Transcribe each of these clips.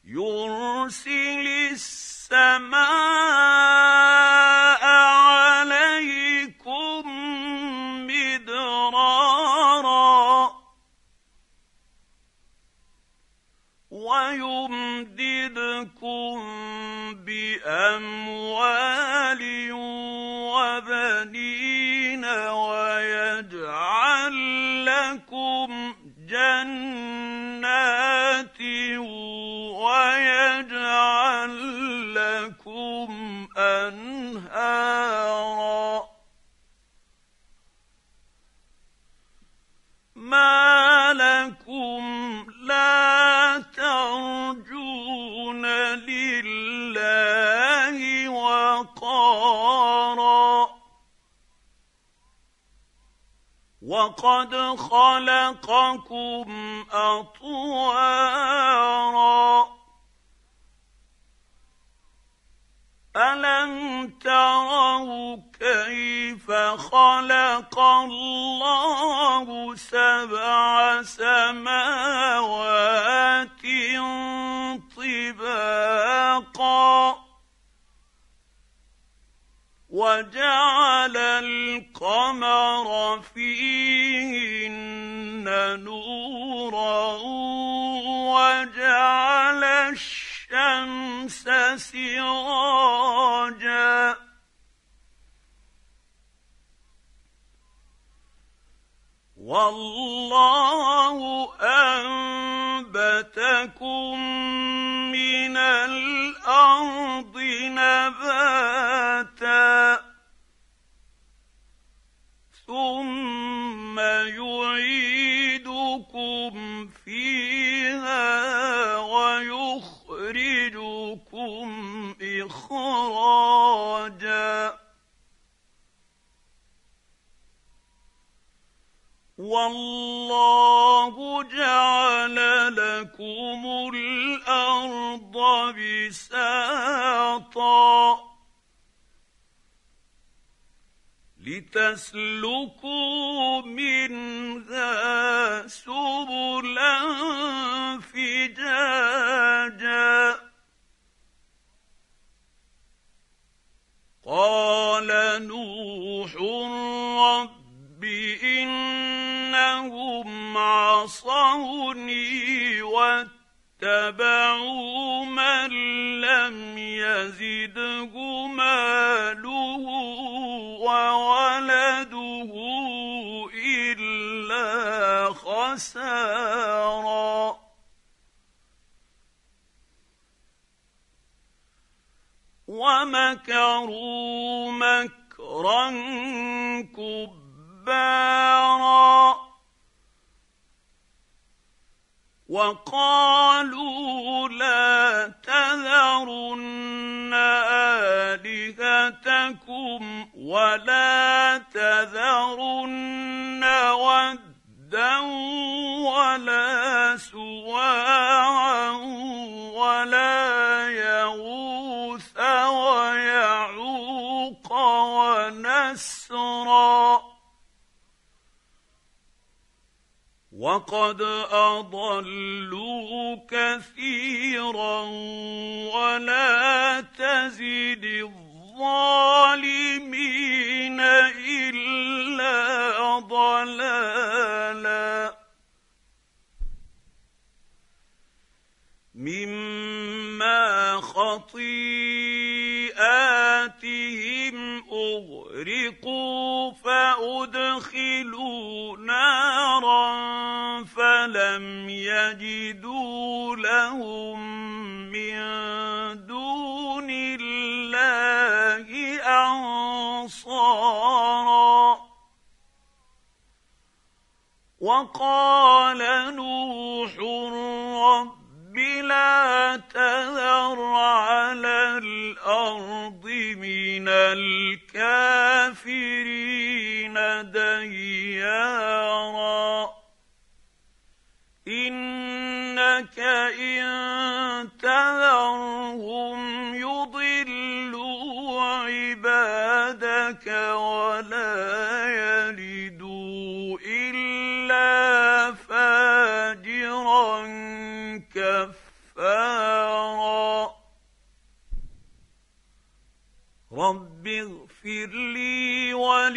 يرسل السماء عليكم مدرارا ويمددكم بأموال وبنين ويجعل لكم جنات ويجعل لكم أنهارا ما لكم لا ترجون لله وقارا وقد خلقكم أطوارا ألم تروا كيف خلق الله 7 سماوات طباقا وجعل القمر فيهن نورا وجعل الشمس سراجا والله أنبتكم من الأرض نباتا ثم يعيدكم فيها ويخرجكم إخراجا والله جعل لكم الأرض بساطا لتسلكوا منها سبلا فجاجا قال نوح رب إنهم عصوني واتبعوا من لم يزده ماله وولده إلا خسارا ومكروا مكرا كبارا وقالوا لا تذرن آلهتكم ولا تذرن ودا ولا سواعا ولا يغوث ويعوق ونسرا وقد أضلوا كثيرا ولا تزد الظالمين إلا ضلالا مما خطيئاتهم أغرقوا فأدخلوا نارا فلم يجدوا لهم من دون الله أنصارا وقال نوح رب لا تذر على الأرض من الكافرين ديارا إنك إن تذرهم يضلوا عبادك ولا يلدوا إلا فاجرا كفارا غفارا رب اغفر لي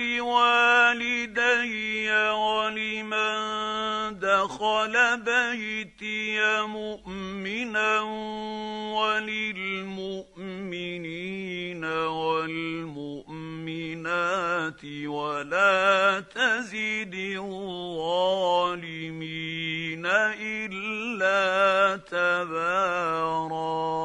ولوالدي ولمن دخل بيتي مؤمنا وللمؤمنين والمؤمنات ولا تزد الظالمين إلا تباراً.